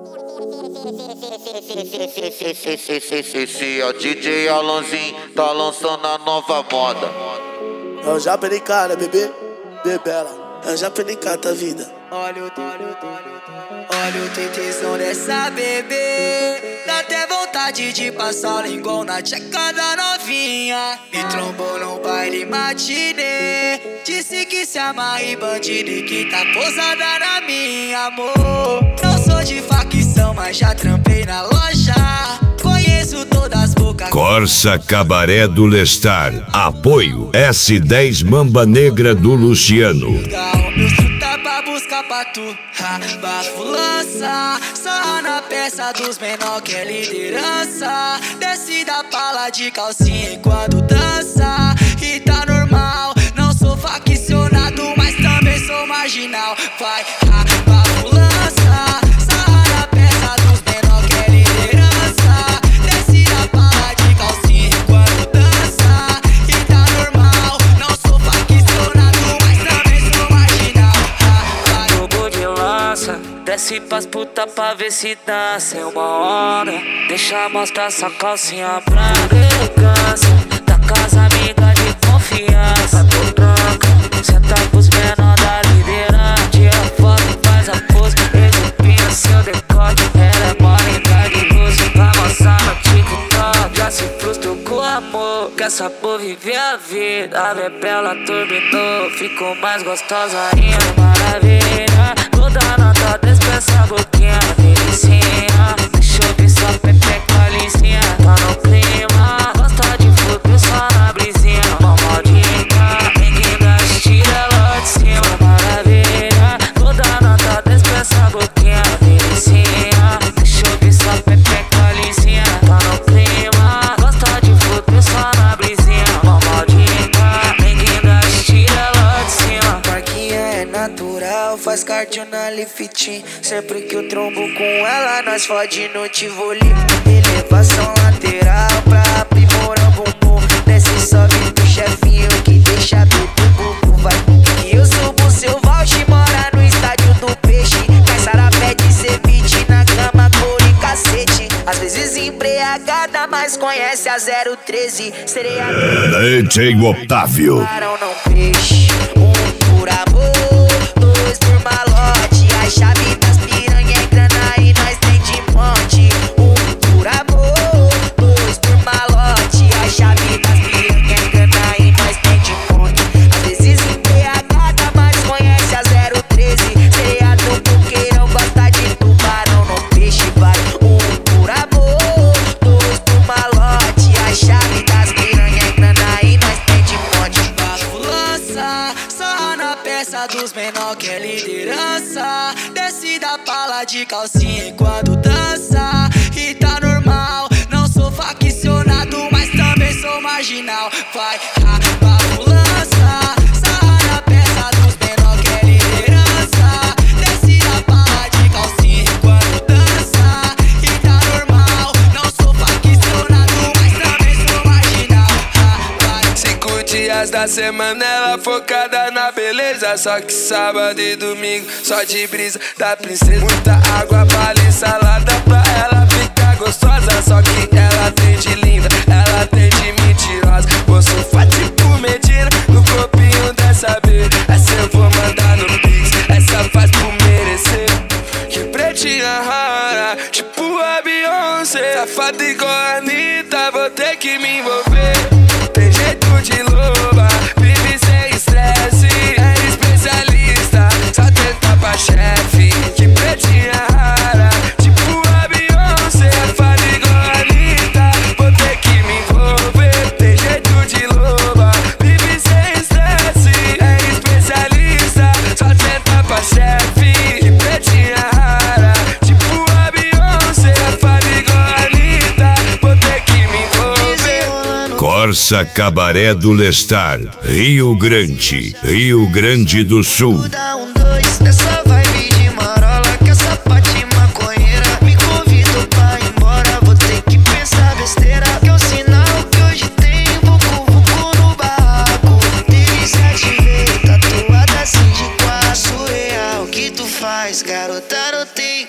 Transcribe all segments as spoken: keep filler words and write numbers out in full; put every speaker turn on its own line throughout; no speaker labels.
Se a D J Alanzinho tá lançando a nova moda.
É o Japenicata, bebê, bebela. É o Japenicata, vida.
Olha o Olha o tentezão dessa bebê. Dá até vontade de passar o linguão na tcheca da novinha. Me trombou no baile matinê. Disse que se amarra em bandido e que tá posada na minha, amor. Não sou de facção, mas já trampei na loja. Conheço todas as bocas.
Corsa Cabaré do Lestar. Apoio S dez Mamba Negra do Luciano.
Meu chuta pra buscar pra tu. Bafo lança, sarra na peça dos menor que é liderança. Desce da pala de calcinha enquanto dança. E tá normal, não sou faccionado, mas também sou marginal. Vai, bafo lança, sarra na peça dos menor que é liderança. Desce da pala de calcinha enquanto dança. E tá normal, não sou faccionado, mas também sou marginal.
Jogo de lança, desce pras puta pra ver se dança. É uma hora, deixa mostrar sua calcinha pra elegância. Da casa amiga de confiança, tô branca, senta pros menor da liderança. Tira foto, faz a pose, exupinha seu decote. Ela é molinga de luz, vai mostrar no TikTok. Já se frustrou com amor, quer saber viver a vida. A bebela turbinou, ficou mais gostosa ainda. Maravilha, toda nota dispensa a boquinha, delicinha. Deixa eu ver sua pepeca lisinha, tá no clima. Gosta de foder só na brisinha, mó dica. Ninguém dá estilo, ela de cima. Maravilha, toda nota dispensa a boquinha, delicinha. Deixa eu ver sua pepeca lisinha, tá no clima. Gosta de foder só na brisinha, mó dica. Ninguém dá estilo, ela de cima.
Marquinha é natural, faz cardio na lifting. Sempre que eu trombo com ela, nós fode no Tivoli. Elevação lateral pra aprimorar o bumbum. Desce e sobe do chefinho que deixa tudo bumbum. Vai que eu subo seu voucher, mora no estádio do peixe. Caissara pede ceviche na cama, couro e cacete. Às vezes embriagada, mas conhece a zero treze. Sereia
D J Otávio.
Camarão não peixe. Um por amor, dois por malote. A chave das piranha é grana e nós tem de monte. Um por amor, dois por malote. A chave das piranha é grana e nós tem de monte. Às vezes embriagada, mas conhece a zero treze. Sereia do buqueirão, gosta de tubarão no peixe. Vai, um por amor, dois por malote. A chave das piranha é grana e nós tem de monte. Bafo lança, sarra na peça dos menor que é liderança. Desce da pala de calcinha enquanto dança. E tá normal, não sou faccionado, mas também sou marginal. Vai, bafo lança, sarra na peça dos menor que é liderança. Desce da pala de calcinha enquanto dança. E tá normal, não sou faccionado, mas também sou marginal. Vai.
Cinco dias da semana ela focada na beleza. Só que sábado e domingo só de brisa da princesa. Muita água, bala e salada pra ela ficar gostosa. Só que ela tem de linda, ela tem de mentirosa. Vou surfar tipo Medina no copinho dessa vez. Essa eu vou mandar no Pix, essa faz por merecer. Que pretinha rara, tipo a Beyoncé. Safada igual a Anitta, vou ter que me envolver. Tem jeito de loba, vive sem estresse. É especialista, só tenta pra chefe. Que pretinha rara, tipo a Beyoncé. Safada igual a Anitta, vou ter que me envolver. Tem jeito de loba, vive sem estresse. É especialista, só tenta pra chefe. Que pretinha rara, tipo a Beyoncé. Safada igual a Anitta, vou ter que me envolver.
Corsa Cabaré do Lestar, Rio Grande, Rio Grande do Sul.
Dá um dois nessa vibe de marola, que essa parte maconheira me convidou pra ir embora. Vou ter que pensar besteira, que é o sinal que hoje tem vucu vucu no barraco. Teve sete vezes tatuada assim de quatro. Surreal, o que tu faz, garota, não tem igual.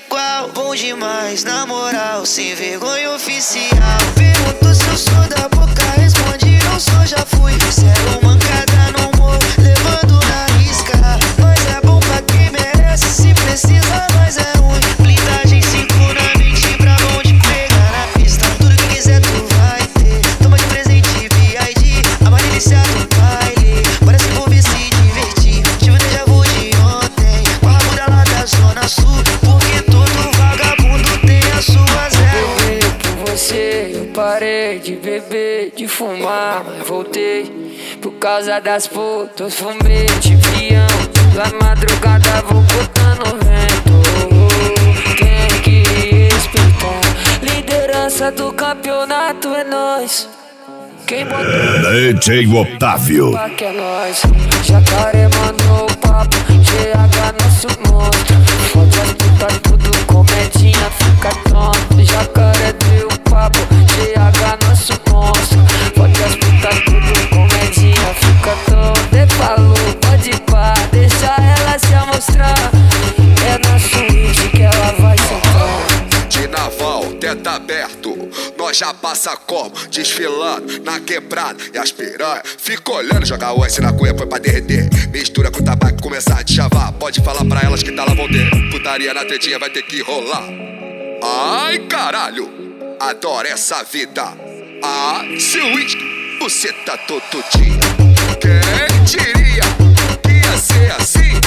Bom, bom demais, na moral, sem vergonha oficial. Pergunto se eu sou da boca, responde não sou, já fui. Zero mancada no morro, levando na risca. Nós é bom pra quem merece, se precisa nós é ruim. Blindagem cinco na mente pra bom de pegar na pista. Tudo que quiser tu vai ter, toma de presente V I D, a mais delícia do baile. Parece que vou ver se divertir, tive um déjà vu de ontem, com a rabuda lá da zona sul. Porque todo vagabundo tem a sua zero.
Bebi por você, eu parei de beber, de fumar, mas voltei. Por causa das putas, fumei de vião. Da madrugada vou botando vento. Tem que respeitar. Liderança do campeonato é nós. Quem botou
D J Otávio.
que é nós. Jacaré mandou o papo, G H nosso monstro. Fode as putas tudo, comedinha fica tonto. Jacaré deu o papo, G H nosso monstro. Fode as putas tudo, comedinha fica tonto. De falou, pode pá, deixa ela se amostrar. É na suíte que ela vai sentar.
De naval, teto aberto, nós já passa como, desfilando na quebrada. E as piranha fica olhando, joga o S na cuia, foi pra derreter. Mistura com tabaco e começar a te chavar. Pode falar pra elas que tá lá vão ter. Putaria na tretinha vai ter que rolar. Ai caralho, adoro essa vida. Ah, seu uísque, você tá todo dia. Quem diria que ia ser assim?